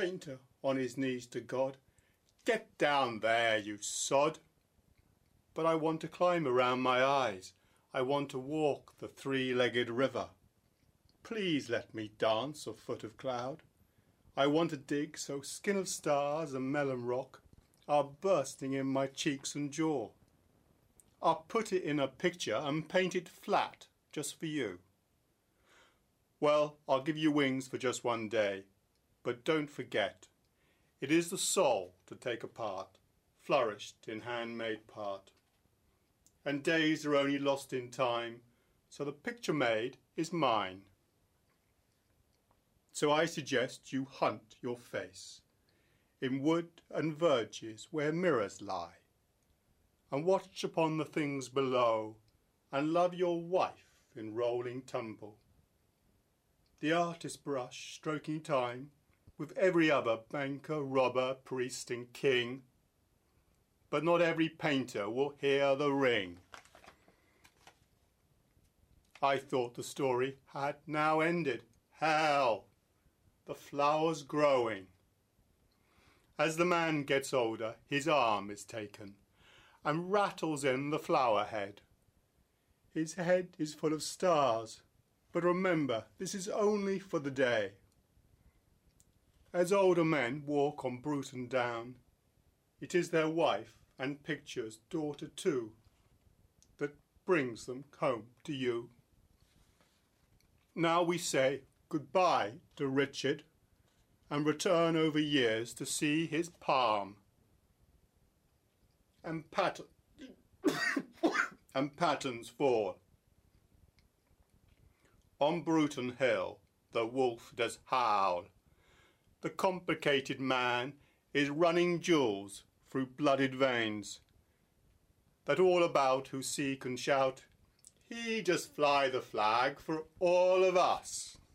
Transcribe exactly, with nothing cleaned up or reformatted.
painter on his knees to God. Get down there, you sod! But I want to climb around my eyes. I want to walk the three-legged river. Please let me dance a foot of cloud. I want to dig so skin of stars and melon rock are bursting in my cheeks and jaw. I'll put it in a picture and paint it flat just for you. Well, I'll give you wings for just one day, but don't forget, it is the soul to take apart, flourished in handmade part. And days are only lost in time, so the picture made is mine. So I suggest you hunt your face in wood and verges where mirrors lie, and watch upon the things below, and love your wife in rolling tumble. The artist brush stroking time with every other banker, robber, priest and king, but not every painter will hear the ring. I thought the story had now ended. Hell, the flower's growing. As the man gets older, his arm is taken and rattles in the flower head. His head is full of stars, but remember, this is only for the day. As older men walk on Bruton Down, it is their wife and picture's daughter too that brings them home to you. Now we say goodbye to Richard and return over years to see his palm and pattern and patterns fall. On Bruton Hill the wolf does howl. The complicated man is running jewels through blooded veins, that all about who see can shout, he just fly the flag for all of us.